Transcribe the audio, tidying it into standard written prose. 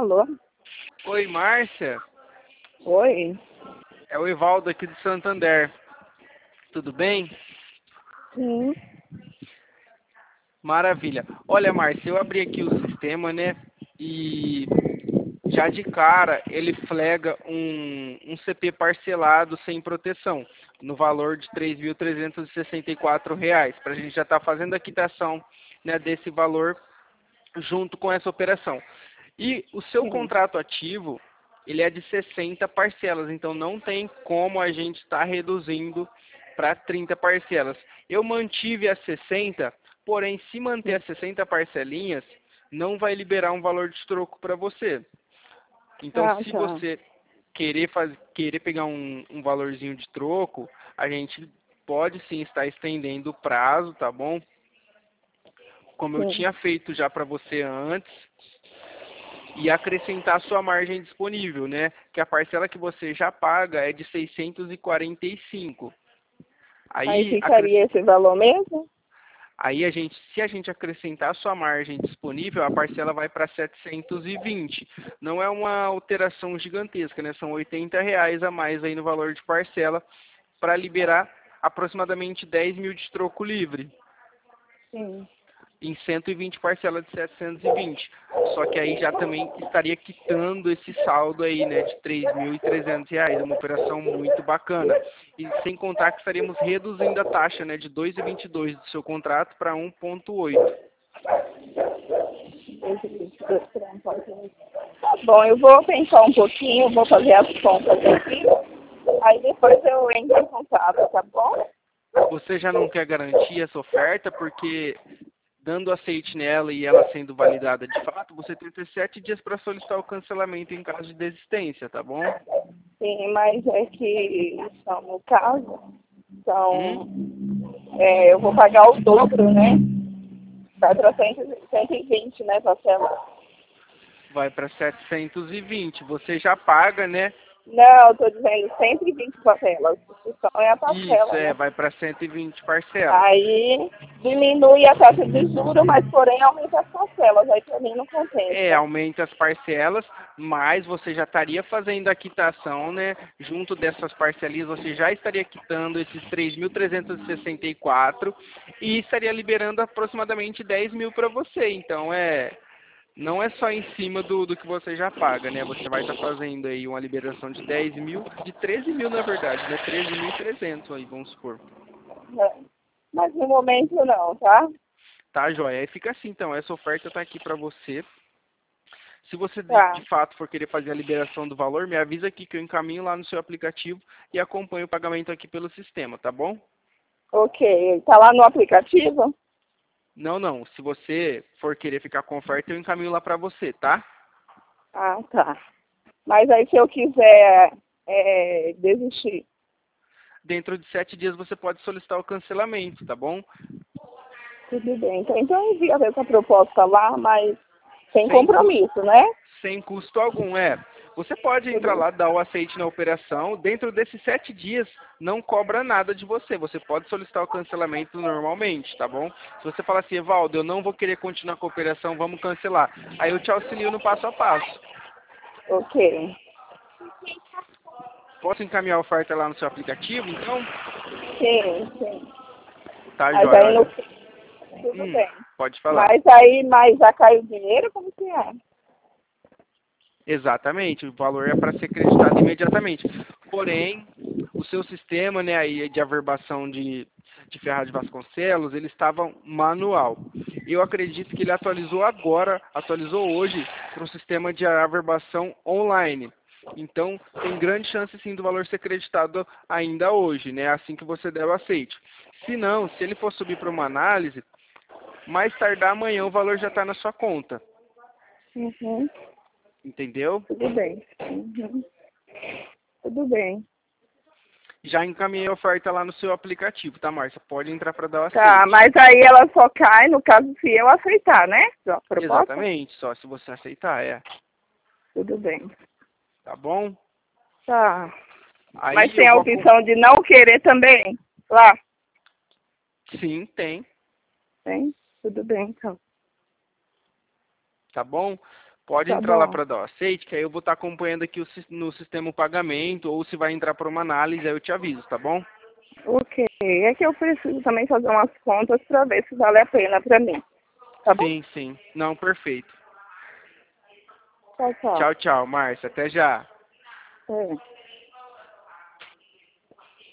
Alô? Oi, Márcia. Oi? É o Evaldo aqui do Santander. Tudo bem? Sim. Maravilha. Olha, Márcia, eu abri aqui o sistema, né? E já de cara ele flega um CP parcelado sem proteção, no valor de R$ 3.364, para a gente já estar fazendo a quitação, né, desse valor junto com essa operação. E o seu Sim. contrato ativo, ele é de 60 parcelas, então não tem como a gente estar reduzindo para 30 parcelas. Eu mantive as 60, porém, se manter as 60 parcelinhas, não vai liberar um valor de troco para você. Então, Ah, se tá. você querer pegar um valorzinho de troco, a gente pode sim estar estendendo o prazo, tá bom? Como eu Sim. tinha feito já para você antes, e acrescentar sua margem disponível, né? Que a parcela que você já paga é de 645. Aí Aí, ficaria esse valor mesmo? se a gente acrescentar a sua margem disponível, a parcela vai para 720. Não é uma alteração gigantesca, né? São R$ 80 a mais aí no valor de parcela para liberar aproximadamente 10 mil de troco livre. Sim. Em 120 parcelas de 720. Só que aí já também estaria quitando esse saldo aí, né, de R$ 3.300, uma operação muito bacana. E sem contar que estaríamos reduzindo a taxa, né, de 2,22 do seu contrato para 1,8. Bom, eu vou pensar um pouquinho, vou fazer as contas aqui. Aí depois eu entro em contato, tá bom? Você já não quer garantir essa oferta, porque dando aceite nela e ela sendo validada de fato, você tem 7 dias para solicitar o cancelamento em caso de desistência, tá bom? Sim, mas é que, então, no caso, Hum? então, eu vou pagar o dobro, né? Vai para 120, né, parcela? Vai para 720. Você já paga, né? Não, eu tô dizendo 120 parcelas. Isso é a Isso, parcela, né? vai para 120 parcelas. Aí diminui a taxa de juros, mas porém aumenta as parcelas. Aí para mim não compensa. Aumenta as parcelas, mas você já estaria fazendo a quitação, né? Junto dessas parcelinhas, você já estaria quitando esses 3.364 e estaria liberando aproximadamente 10 mil para você. Então, não é só em cima do que você já paga, né? Você vai estar fazendo aí uma liberação de 10 mil, de 13 mil na verdade, né? 13.300 aí, vamos supor. Né? Mas no momento não, tá? Tá, joia? Aí fica assim, então, essa oferta está aqui para você. Se você de Tá. fato for querer fazer a liberação do valor, me avisa aqui que eu encaminho lá no seu aplicativo e acompanho o pagamento aqui pelo sistema, tá bom? Ok. Tá lá no aplicativo? Não, não. Se você for querer ficar com oferta, eu encaminho lá para você, tá? Ah, tá. Mas aí se eu quiser desistir. Dentro de 7 dias você pode solicitar o cancelamento, tá bom? Tudo bem. Então envia essa proposta lá, mas sem Sem custo, compromisso, né? sem custo algum, Você pode entrar Tudo. lá, dar o aceite na operação. Dentro desses 7 dias, não cobra nada de você. Você pode solicitar o cancelamento normalmente, tá bom? Se você falar assim, Evaldo, eu não vou querer continuar com a operação, vamos cancelar. Aí eu te auxilio no passo a passo. Ok. Posso encaminhar a oferta lá no seu aplicativo, então? Sim, sim. Tá, Mas joia, aí no olha. tudo bem. Pode falar. Mas aí, mas já caiu o dinheiro? Como que é? Exatamente, o valor é para ser creditado imediatamente. Porém, o seu sistema, né, aí de averbação de Ferraz de Vasconcelos, ele estava manual. Eu acredito que ele atualizou agora, atualizou hoje para um sistema de averbação online. Então, tem grande chance sim do valor ser creditado ainda hoje, né, assim que você der o aceite. Se não, se ele for subir para uma análise, mais tardar amanhã o valor já está na sua conta. Uhum. Entendeu? Tudo bem. Uhum. Tudo bem. Já encaminhei a oferta lá no seu aplicativo, tá, Márcia? Pode entrar para dar o Tá, aceite. mas aí ela só cai no caso se eu aceitar, né? A proposta? Exatamente, só se você aceitar, Tudo bem. tá bom? Tá. Mas Aí tem eu a vou. opção de não querer também? Lá? Sim, tem, Tem? Tudo bem, então. tá bom? Pode Tá entrar lá bom. para dar o aceite, que aí eu vou estar acompanhando aqui no sistema o pagamento, ou se vai entrar para uma análise, aí eu te aviso, tá bom? Ok. É que eu preciso também fazer umas contas para ver se vale a pena para mim. Tá bom? Sim, sim. Não, perfeito. Tchau, tchau. Tchau, tchau, Márcia. Até já. É.